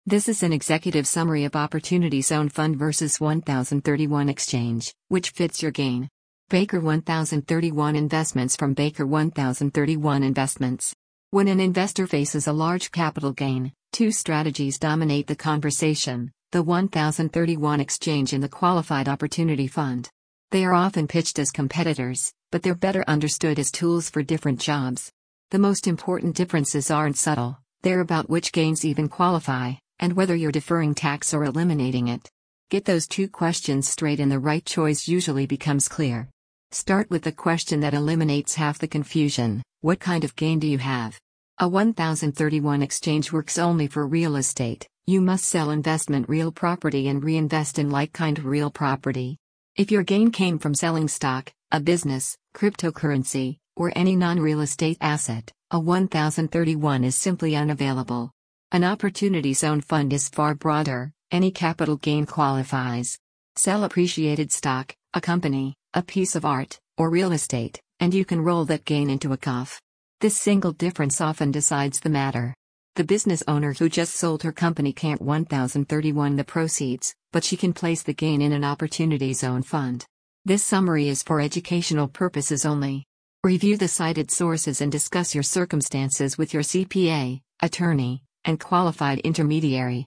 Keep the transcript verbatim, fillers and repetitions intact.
This is an executive summary of Opportunity Zone Fund versus one thousand thirty-one Exchange, which fits your gain. Baker one thousand thirty-one Investments from Baker one thousand thirty-one Investments. When an investor faces a large capital gain, two strategies dominate the conversation: the one thousand thirty-one Exchange and the Qualified Opportunity Fund. They are often pitched as competitors, but they're better understood as tools for different jobs. The most important differences aren't subtle, they're about which gains even qualify, and whether you're deferring tax or eliminating it. Get those two questions straight and the right choice usually becomes clear. Start with the question that eliminates half the confusion: what kind of gain do you have? A one thousand thirty-one Exchange works only for real estate. You must sell investment real property and reinvest in like-kind real property. If your gain came from selling stock, a business, cryptocurrency, or any non-real estate asset, a one thousand thirty-one is simply unavailable. An Opportunity Zone Fund is far broader. Any capital gain qualifies. Sell appreciated stock, a company, a piece of art, or real estate, and you can roll that gain into a C O F. This single difference often decides the matter. The business owner who just sold her company can't one thousand thirty-one the proceeds, but she can place the gain in an Opportunity Zone Fund. This summary is for educational purposes only. Review the cited sources and discuss your circumstances with your C P A, attorney, and qualified intermediary.